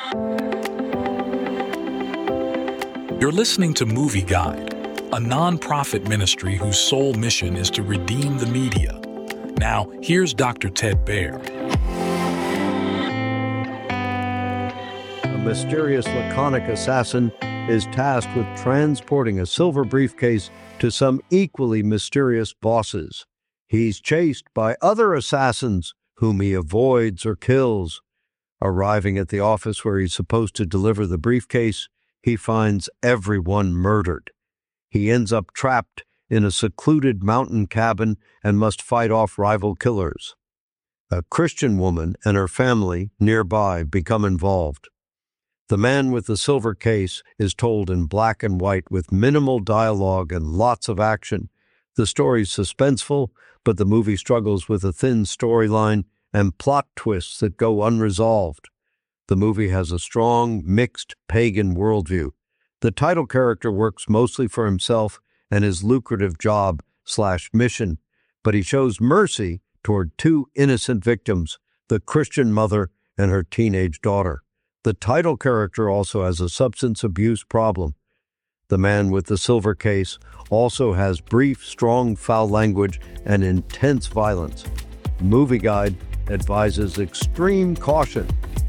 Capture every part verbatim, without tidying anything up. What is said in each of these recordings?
You're listening to Movie Guide, a non-profit ministry whose sole mission is to redeem the media. Now, here's Doctor Ted Baehr. A mysterious laconic assassin is tasked with transporting a silver briefcase to some equally mysterious bosses. He's chased by other assassins whom he avoids or kills. Arriving at the office where he's supposed to deliver the briefcase, he finds everyone murdered. He ends up trapped in a secluded mountain cabin and must fight off rival killers. A Christian woman and her family nearby become involved. The Man with the Silver Case is told in black and white with minimal dialogue and lots of action. The story's suspenseful, but the movie struggles with a thin storyline and plot twists that go unresolved. The movie has a strong, mixed pagan worldview. The title character works mostly for himself and his lucrative job slash mission, but he shows mercy toward two innocent victims, the Christian mother and her teenage daughter. The title character also has a substance abuse problem. The Man with the Silver Case also has brief, strong, foul language and intense violence. Movie Guide advises extreme caution.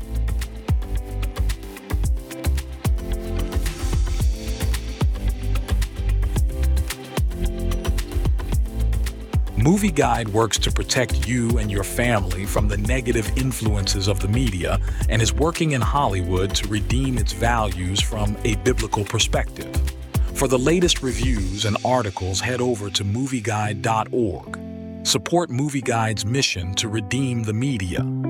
Movie Guide works to protect you and your family from the negative influences of the media and is working in Hollywood to redeem its values from a biblical perspective. For the latest reviews and articles, head over to movie guide dot org. Support Movie Guide's mission to redeem the media.